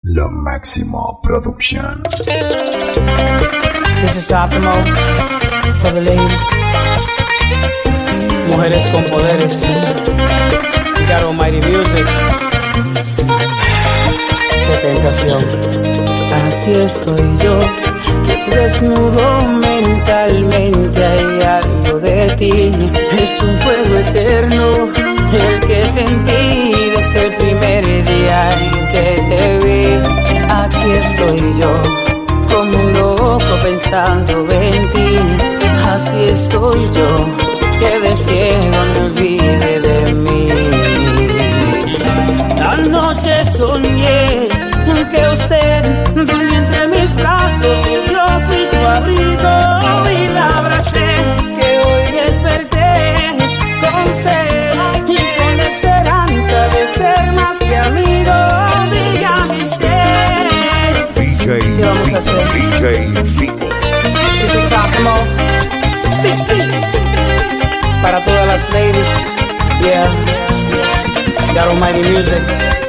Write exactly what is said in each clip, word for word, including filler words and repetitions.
Lo Máximo Production. This is Optimo for the ladies. Mujeres con poderes. God Almighty Music. Qué tentación. Así estoy yo, que te desnudo mentalmente. Hay algo de ti, es un fuego eterno, el que sentí desde el primer día en que te vi. Aquí estoy yo, como un loco pensando en ti. Así estoy yo, que de ciego me olvide de mí. Anoche soñé que usted durmió entre mis brazos y yo fui su abrigo y la abracé. Que hoy desperté con sed y con la esperanza de ser más que amigo. Dígame usted, ¿qué vamos a hacer? D J Fico. This is Optimo. Sí, sí. Para todas las ladies, yeah. God Almighty Music.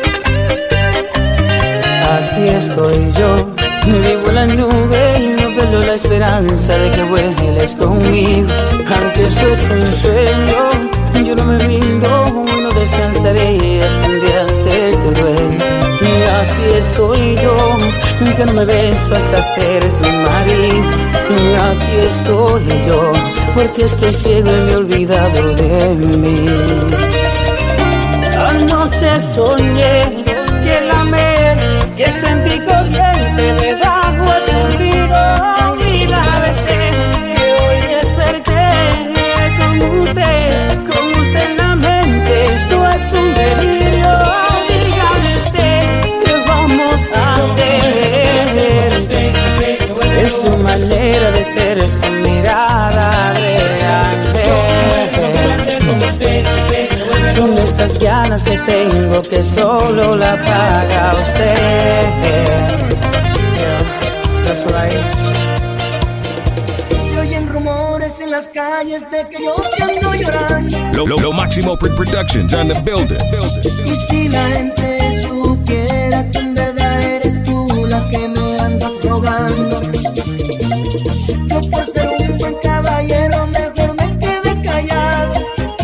Así estoy yo, vivo en la nube y no pierdo la esperanza de que vueles conmigo. Aunque esto es un sueño, yo no me rindo, no descansaré hasta un día ser tu dueño. Y así estoy yo, que no me beso hasta ser tu marido. Y aquí estoy yo, porque estoy ciego y me he olvidado de mí. Anoche soñé que la amé, que sentí corriente debajo escondido y la besé. Que hoy desperté con usted, con usted en la mente. Esto es un delirio. Dígame usted, ¿qué vamos a hacer? Es su manera de ser, es su mirada de ángel. Son de estas ganas que tengo que solo la paga usted. Yeah, that's right. Se oyen rumores en las calles de que yo te ando llorando. Lo, lo, lo Máximo Productions on the building. Y si la gente supiera que en verdad eres tú la que me andas rogando. Yo por ser un buen caballero mejor me quedé callado.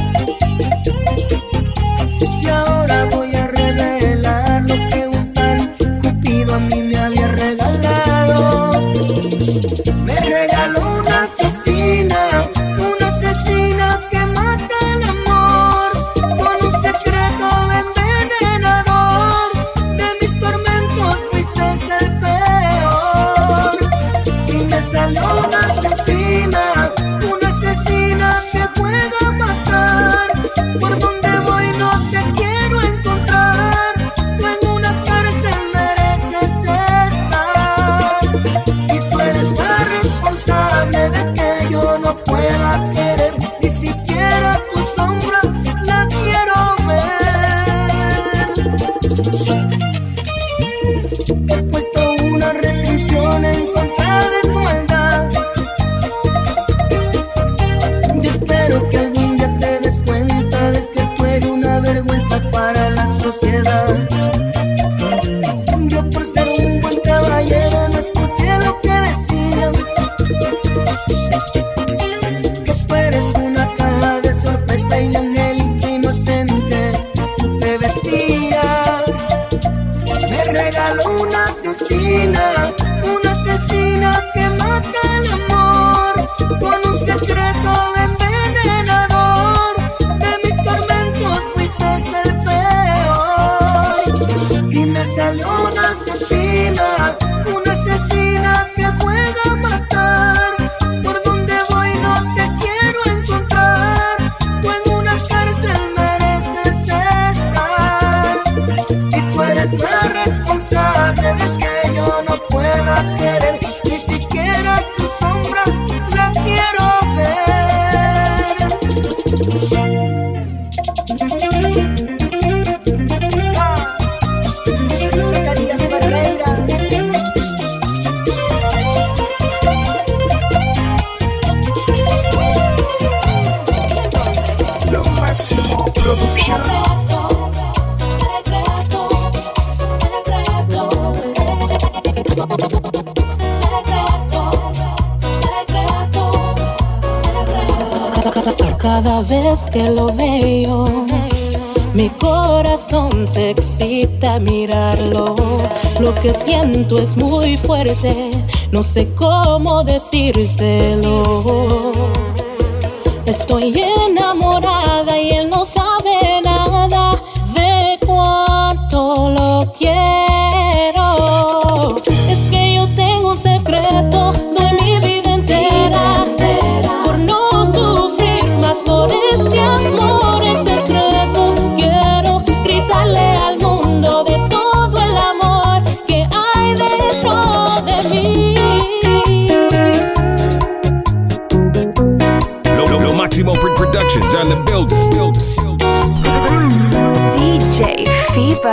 Y ahora voy a revelar lo que un tal Cupido a mí me había regalado. Me regaló una asesina, una asesina que mata el amor, con un secreto envenenador. De mis tormentos fuiste el peor. Y me salió una asesina, una asesina que juega a matar. Por donde voy no te quiero encontrar. Tú en una cárcel mereces estar. Y tú eres la responsable de que yo no pueda querer. Ni siquiera tu sombra la quiero ver. He puesto una restricción en contra de tu maldad. Yo espero que algún día te des cuenta de que tú eres una vergüenza para la sociedad. Yo por ser un buen caballero no escuché lo que decían, que tú eres una caja de sorpresa y de angélica inocente tú te vestías. Me regaló una asesina, una asesina que mata el amor, con un secreto envenenador. De mis tormentos fuiste el peor. Y me salió una asesina, una asesina que juega a matar. Por donde voy no te quiero encontrar. Tú en una cárcel mereces estar. Y tú eres la responsable de que yo no pueda querer. Ni siquiera tu sombra la quiero ver. Ah, Zacarías Ferreira. Cada vez que lo veo, mi corazón se excita al mirarlo. Lo que siento es muy fuerte, no sé cómo decírselo. Estoy enamorada y él no sabe nada de cuánto lo quiero. Es que yo tengo un secreto, doy mi vida entera por no sufrir más por este amor. El secreto quiero gritarle al mundo de todo el amor que hay dentro de mí. Lo, lo, lo Máximo Productions on the building. D J Fibo.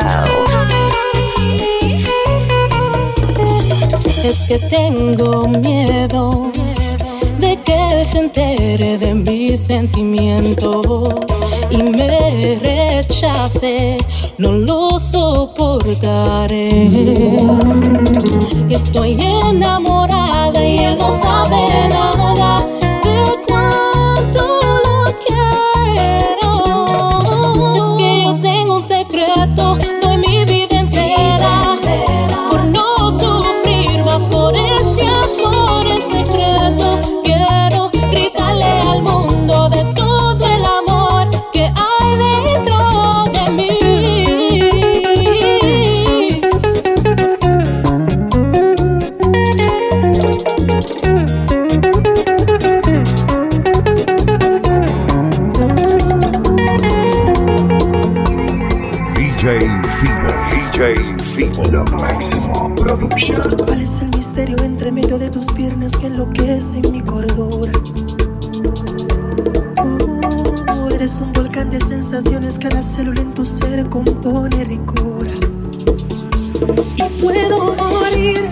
Es que tengo miedo de que él se entere de mis sentimientos y me rechace, no lo soportaré. Estoy enamorada y él no sabe nada de cuánto lo quiero. Es que yo tengo un secreto, doy mi vida entera por no sufrir más por este amor. El secreto quiero gritarle al mundo de todo el amor que hay dentro de mí. D J Fibo, D J Fibo, Lo Máximo Production. ¿Cuál es el misterio entre medio de tus piernas que enloquece mi cordura? Uh, eres un volcán de sensaciones, cada célula en tu ser compone ricura. Y puedo morir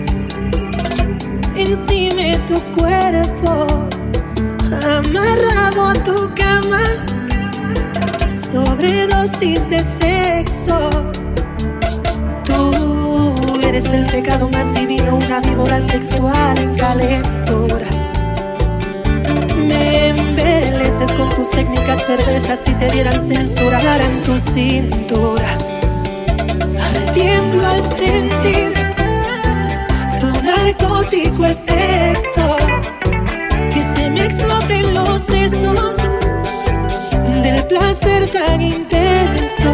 encima de tu cuerpo, amarrado a tu cama, sobredosis de sexo. Tú eres el pecado más divino, una víbora sexual en calentura. Me embeleces con tus técnicas perversas, si te vieran censurar en tu cintura. Tiemblo al sentir tu narcótico efecto, que se me exploten los sesos del placer tan intenso.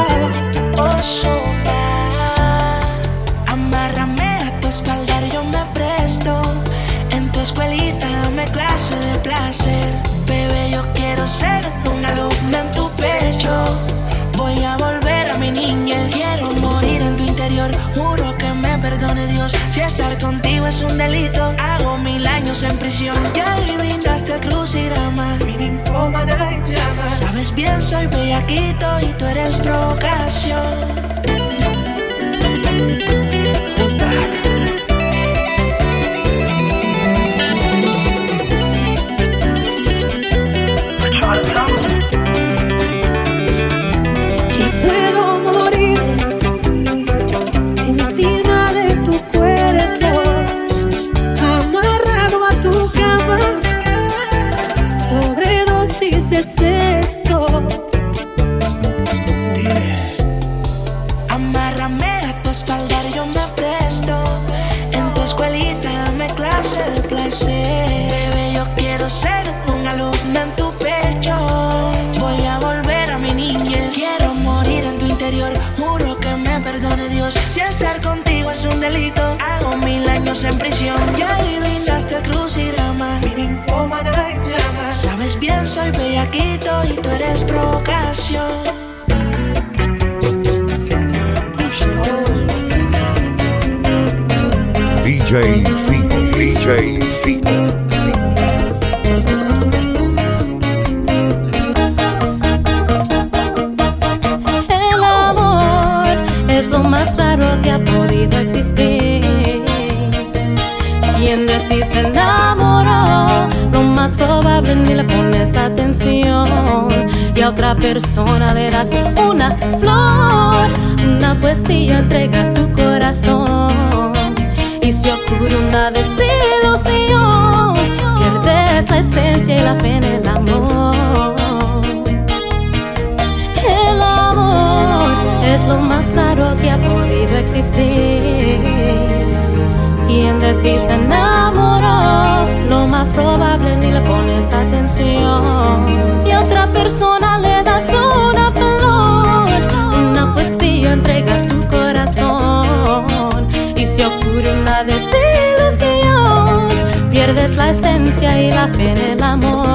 Amárrame a tu espalda, yo me presto. En tu escuelita dame clase de placer. Bebé, yo quiero ser un alumno en tu pecho. Voy a volver a mi niñez. Quiero morir en tu interior, juro que me perdone Dios. Si estar contigo es un delito, hago mil años en prisión. Ya le brindaste el crucigrama, mi ninfómana en llamas. Sabes bien, soy bellaquito y tú eres provocación. Who's back? Y puedo morir encima de tu cuerpo, amarrado a tu cama, sobredosis de sexo. Dile. Amárrame a tu espalda, yo me presto. En tu escuelita dame clase de placer. Bebé, yo quiero ser un alumno en tu pecho. Voy a volver a mi niñez. Quiero morir en tu interior, juro que me perdone Dios. Si estar contigo es un delito, hago mil años en prisión. Ya le brindaste el crucigrama, Mi ninfómana en llamas. sabes bien, soy bellaquito y tú eres provocación. D J Fibo, D J Fibo. El amor es lo más raro que ha podido existir. Quien de ti se enamoró, lo más probable ni le pones atención. Y a otra persona le das una flor, una poesía, entregas tu corazón. la fe en el amor. El amor es lo más raro que ha podido existir. Quien de ti se enamoró, lo más probable ni le pones atención. Y a otra persona le das una flor, una poesía, entregas tu corazón. Y si ocurre una desilusión, pierdes la esencia y la fe en el amor.